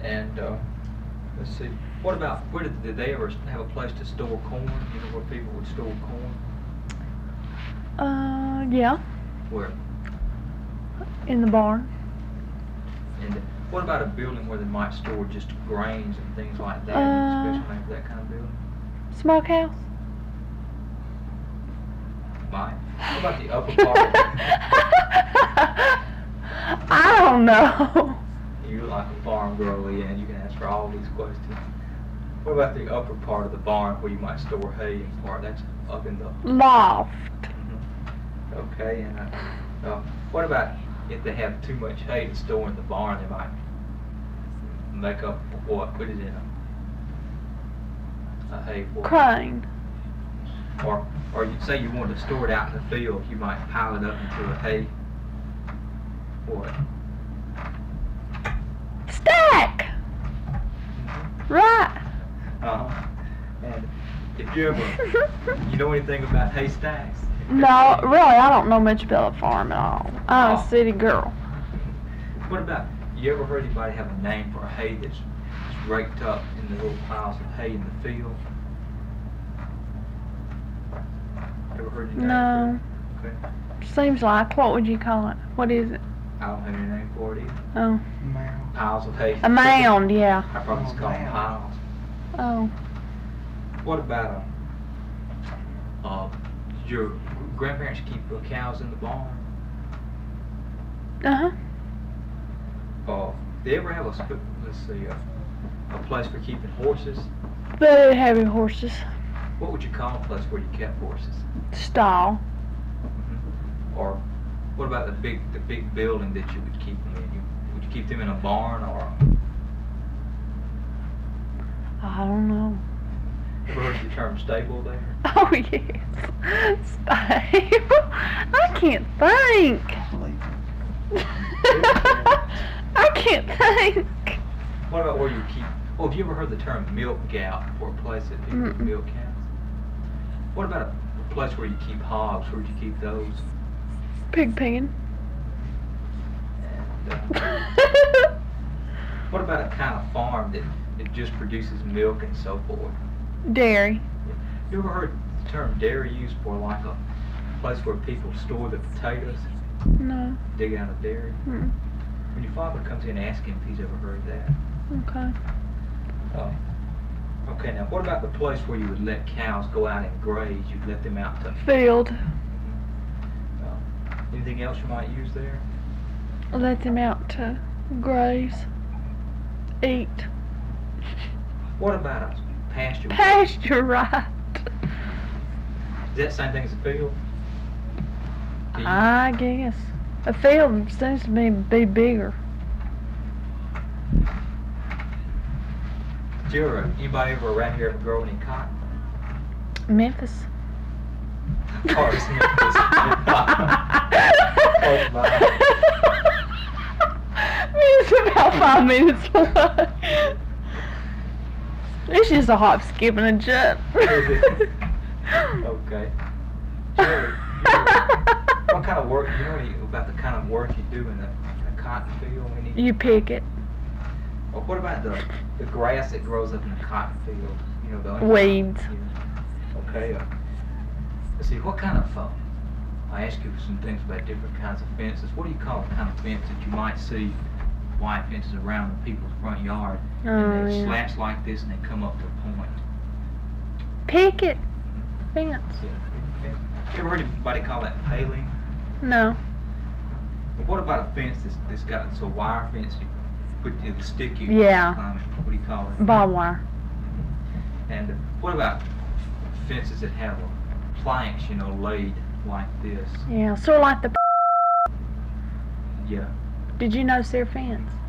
And let's see. What about, where did they ever have a place to store corn? You know where people would store corn? Yeah. Where? In the barn. And what about a building where they might store just grains and things like that? Any special name for that kind of building? Smokehouse. Might. What about the upper part? I don't know. You're like a farm girl, Leah, and you can answer all these questions. What about the upper part of the barn where you might store hay and part? That's up in the Loft. Okay, and what about if they have too much hay to store in the barn? They might make up what? Put it in a hay for. Crane. Or you say you want to store it out in the field, you might pile it up into a hay. What? Stack. Right. And if you ever, you know anything about haystacks? No, really, I don't know much about a farm at all. I'm a city girl. What about, you ever heard anybody have a name for a hay that's raked up in the little piles of hay in the field? Ever heard any name No. for it? Okay. Seems like. What would you call it? What is it? I don't have any name for it either. Oh. Piles of hay. A mound, yeah. I probably just call them piles. Oh. What about did your grandparents keep cows in the barn? Uh-huh. Did they ever have a place for keeping horses? They have horses. What would you call a place where you kept horses? Stall. Or what about the big building that you would keep them in? Would you keep them in a barn or? I don't know. Ever heard the term stable there? Oh, yes. Stable. I can't think. I can't think. What about where you keep? Oh, have you ever heard the term milk gout for a place that people milk cows? What about a place where you keep hogs? Where would you keep those? Pig pen. And, what about a kind of farm that just produces milk and so forth? Dairy. You ever heard the term dairy used for like a place where people store their potatoes? No. Dig out a dairy? Mm. When your father comes in, ask him if he's ever heard that. Okay. Okay, now what about the place where you would let cows go out and graze? You'd let them out to... Field. Anything else you might use there? Let them out to graze. Eat. What about a pasture? Pasture, right. Is that the same thing as a field? I guess. A field seems to me be bigger. Anybody ever around here ever grow any cotton? Memphis. Oh, it's Memphis. It's about 5 minutes away. It's just a hop, skip, and a jump. Okay. Jerry, what kind of work, you know about the kind of work you do in a cotton field? You pick it. Well, what about the grass that grows up in a cotton field? You know, the Weeds. Okay. Let's see, what kind of, I asked you some things about different kinds of fences. What do you call the kind of fence that you might see, white fences around people's front yard, and they slats like this and they come up to a point? Picket fence. Yeah. You ever heard anybody call that paling? No. But what about a fence that's got, it's a wire fence, it'll stick you? Yeah. What do you call it? Barbed wire. And what about fences that have planks, you know, laid like this? Yeah, sort of like the... Yeah. Did you notice their fence?